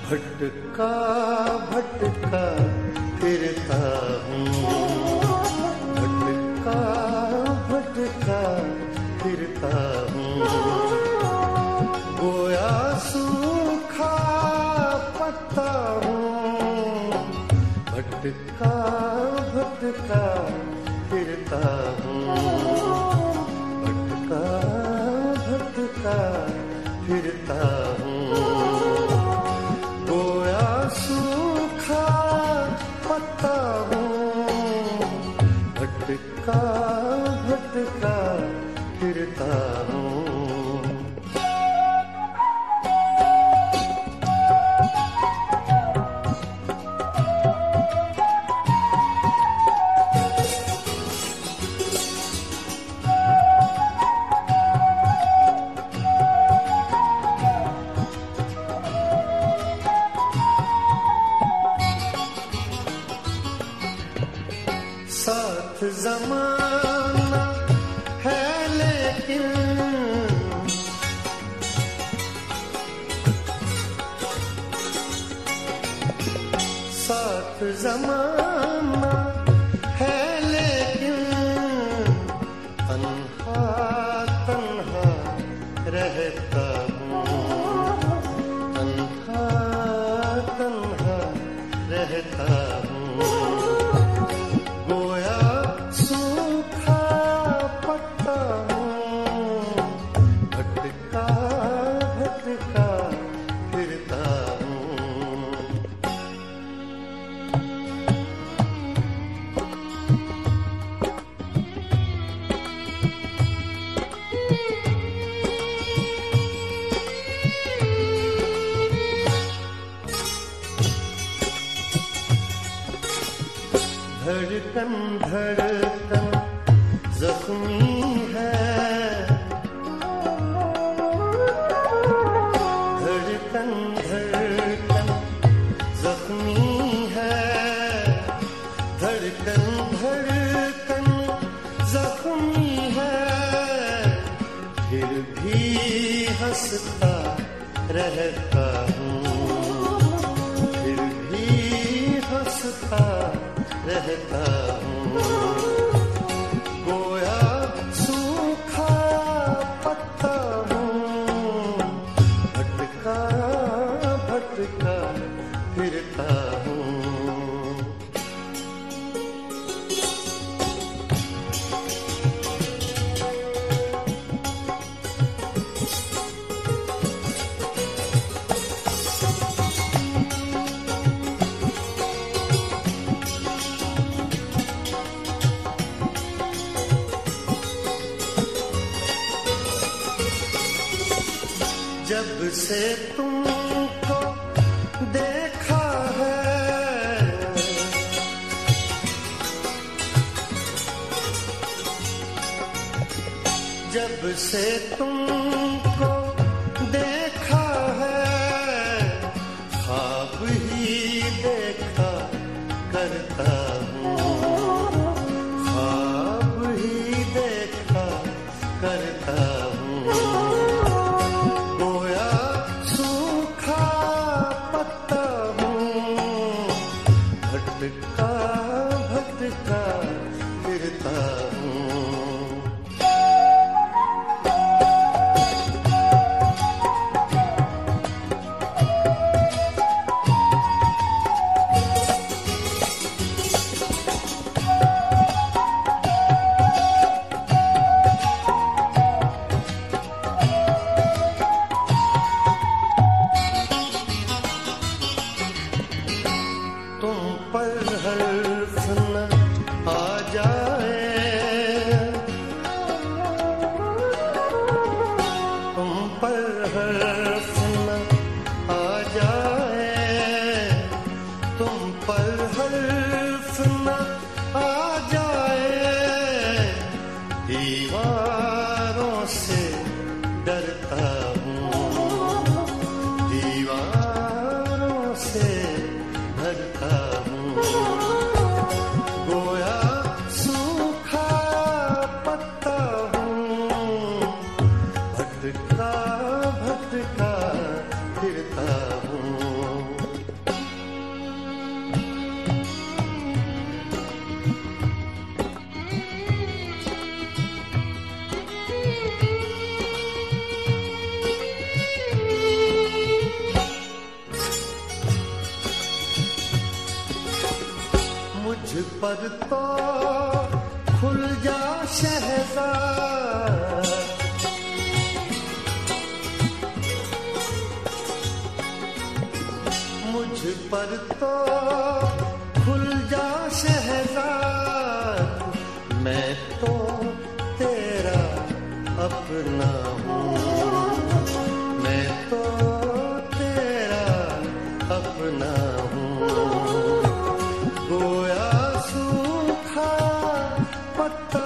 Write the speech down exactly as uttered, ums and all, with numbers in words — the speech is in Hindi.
भटका भटका फिरता हूँ, भटका भटका फिरता हूँ, गोया सूखा पत्ता हूँ, भटका भटका फिरता हूँ, भटका भटका फिरता हूँ, पत्ता हूँ, भटका भटका फिरता हूँ। साथ ज़माना है लेकिन साथ ज़माना है लेकिन तन्हा तन्हा रहता हूँ, तन्हा तन्हा रहता हूँ, धड़कन धड़कन जख्मी है, धड़कन धड़कन जख्मी है, धड़कन धड़कन जख्मी है, फिर भी हंसता रहता हूँ, फिर भी हंसता रहता हूँ, गोया सूखा पत्ता हूँ, भटका भटका फिरता हूँ। जब से तुमको देखा है, जब से तुमको देखा है, ख्वाब ही देखा करता हूँ, ख्वाब ही देखा करता हूँ, भटका भटका फिरता हूँ। तुम पर हर्फ न आ जाए, तुम पर हर्फ न आ जाए, तुम पर हर्फ न आ जाए, दीवारों से डरता हूँ, दीवारों से डरता हूँ, गोया सूखा पर तो खुल जा शहज़ाद, मुझ पर तो खुल जा शहज़ाद, मैं तो तेरा अपना हूँ, मैं तो तेरा अपना हूँ। गोया सूखा पत्ता